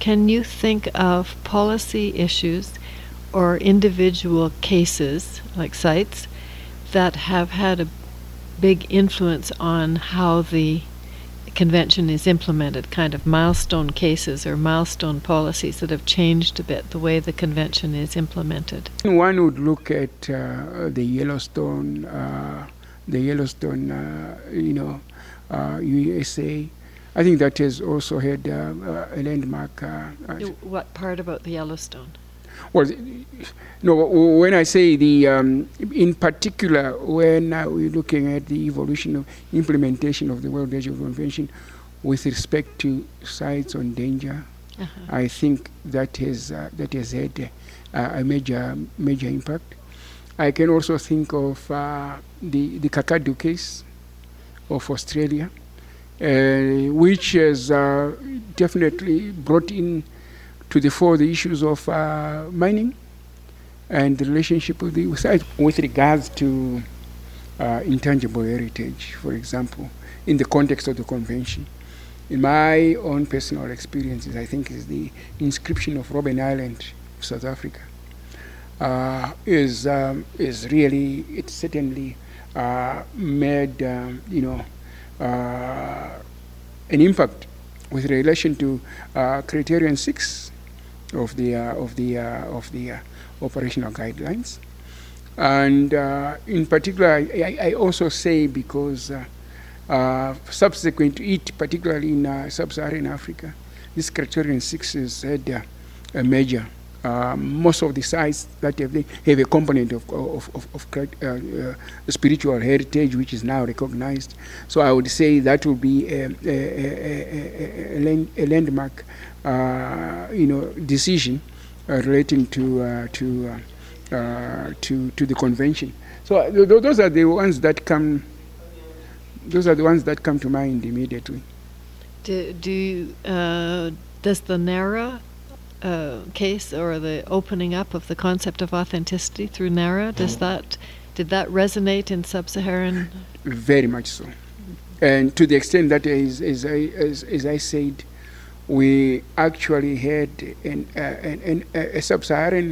can you think of policy issues or individual cases, like sites, that have had a big influence on how the convention is implemented, kind of milestone cases or milestone policies that have changed a bit the way the convention is implemented? One would look at the Yellowstone, USA. I think that has also had a landmark. What part about the Yellowstone? Well, no. When I say the, in particular, when we're looking at the evolution of implementation of the World Heritage Convention with respect to sites on danger, I think that has had a major impact. I can also think of the Kakadu case of Australia, which has definitely brought in to the fore the issues of mining and the relationship with the site with regards to intangible heritage, for example, in the context of the convention. In my own personal experiences, I think is the inscription of Robben Island, South Africa, is really, it certainly made an impact with relation to Criterion 6 of the operational guidelines. And in particular, I also say because subsequent to it, particularly in sub-Saharan Africa, this Criterion 6 has had a major. Most of the sites that have a component of spiritual heritage, which is now recognized. So I would say that will be a landmark, decision relating to the convention. So those are the ones that come. Those are the ones that come to mind immediately. Does the NARA case, or the opening up of the concept of authenticity through NARA, did that resonate in sub-Saharan? Very much so, and to the extent that, as I said, we actually had a sub-Saharan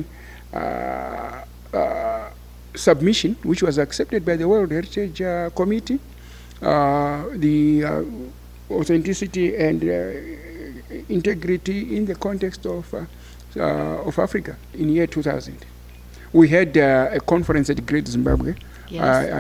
submission, which was accepted by the World Heritage Committee. The authenticity and integrity in the context of Africa in year 2000. We had a conference at Great Zimbabwe. Yes.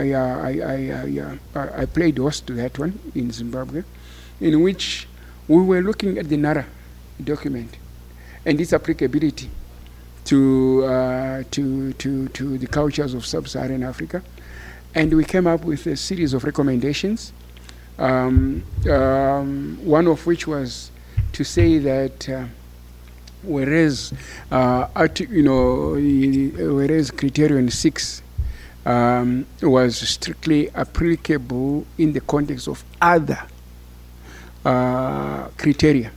I played host to that one in Zimbabwe, in which we were looking at the NARA document and its applicability to the cultures of sub-Saharan Africa, and we came up with a series of recommendations. One of which was to say that whereas Criterion 6 was strictly applicable in the context of other criteria,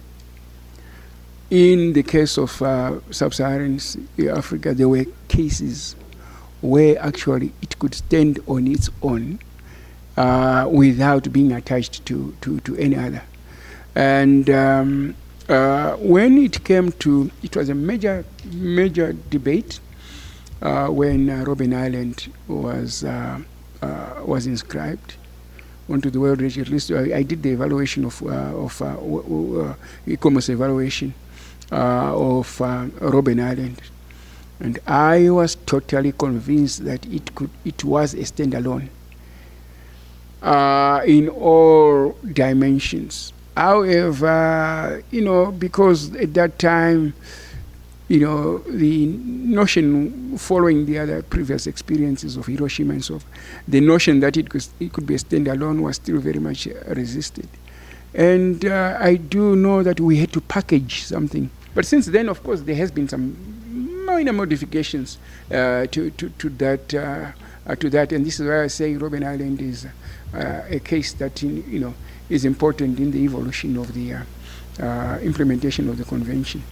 in the case of sub-Saharan Africa, there were cases where actually it could stand on its own without being attached to any other. And when it came to, it was a major debate when Robben Island was inscribed onto the World Heritage List. I did the evaluation of e-commerce evaluation of Robben Island, and I was totally convinced that it was a standalone in all dimensions. However, because at that time, the notion, following the other previous experiences of Hiroshima and so forth, the notion that it could be a standalone was still very much resisted. And I do know that we had to package something. But since then, of course, there has been some minor modifications to that, and this is why I say Robben Island is a case that is important in the evolution of the implementation of the convention.